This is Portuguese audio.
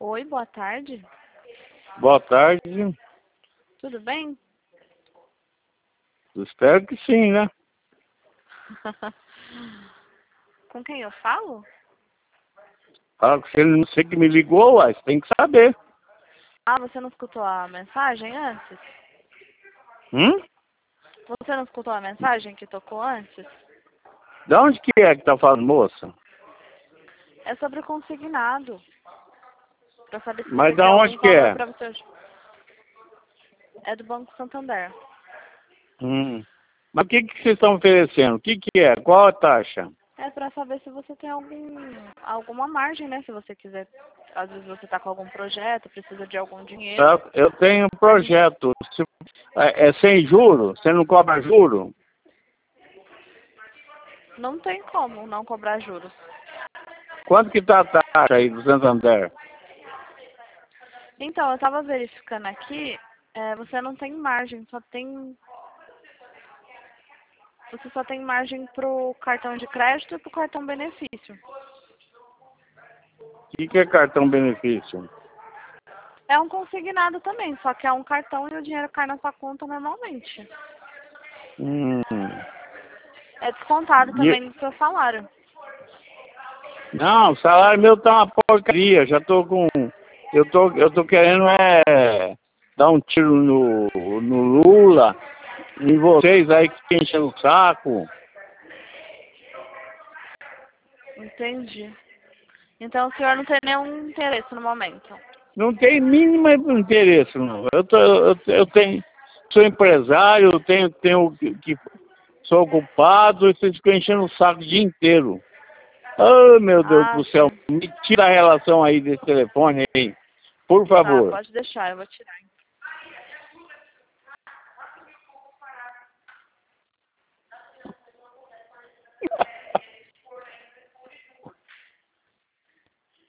Oi, boa tarde. Boa tarde. Tudo bem? Espero que sim, né? Com quem eu falo? Fala que você que me ligou, uai, você tem que saber. Ah, você não escutou a mensagem antes? Hum? Você não escutou a mensagem que tocou antes? De onde que é que tá falando, moça? É sobre o consignado. Pra saber se Mas você de quer onde algum que valor é? pra você. É do Banco Santander. Mas o que que vocês estão oferecendo? O que que é? Qual a taxa? É pra saber se você tem alguma margem, né? Se você quiser. Às vezes você tá com algum projeto, precisa de algum dinheiro. Eu tenho um projeto. É sem juro? Você não cobra juro? Não tem como não cobrar juros. Quanto que tá a taxa aí do Santander? Então, eu tava verificando aqui, você não tem margem, você só tem margem pro cartão de crédito e pro cartão benefício. O que que é cartão benefício? É um consignado também, só que é um cartão e o dinheiro cai na sua conta normalmente. Hum. É descontado E- também do seu salário. Não, o salário meu tá uma porcaria. Eu tô querendo dar um tiro no Lula, em vocês aí que enchem o saco. Entendi. Então o senhor não tem nenhum interesse no momento. Não tem mínimo interesse, não. Sou empresário, sou ocupado e vocês ficam enchendo o saco o dia inteiro. Oh, meu Deus Ah, do céu, sim. me tira a relação aí desse telefone aí, por Tá, favor. pode deixar, eu vou tirar.